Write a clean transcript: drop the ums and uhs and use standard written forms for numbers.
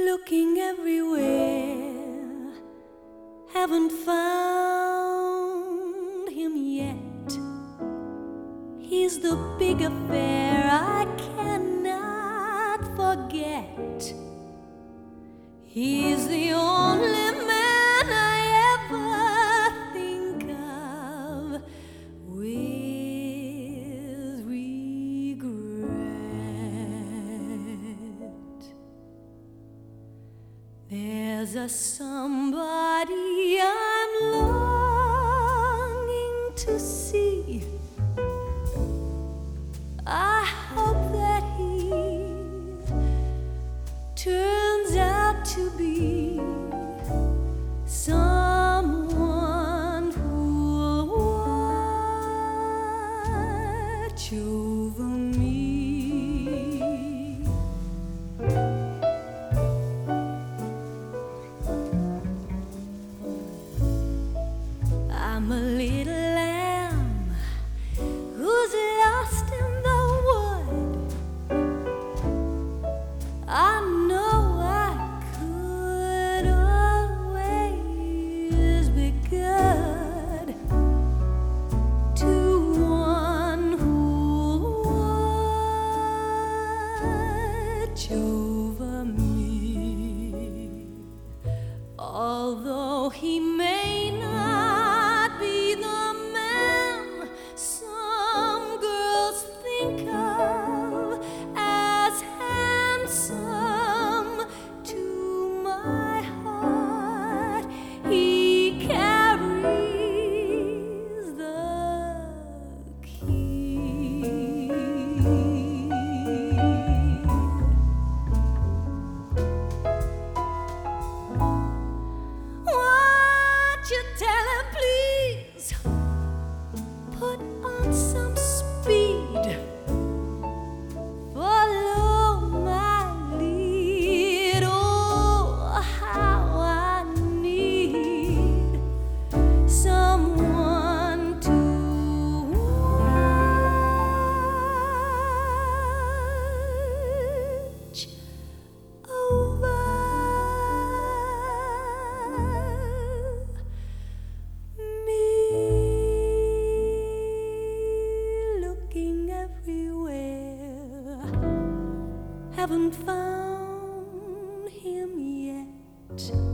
looking everywhere, haven't found him yet. He's the big affair I cannot forget. He's the only man I ever think of with regret. There's a somebody I'm longing to see. I hope that he turns out to be someone who'll watch over me. I'm a little lamb who's lost in the wood. I know I could always be good to one who'll watch over me. Although he may not be the man some girls think of as handsome, to my heart he carries the key. Won't you tell him, please, put on some speed, follow my lead. Oh, how I need someone to watch over me. Looking everywhere, haven't found him yet.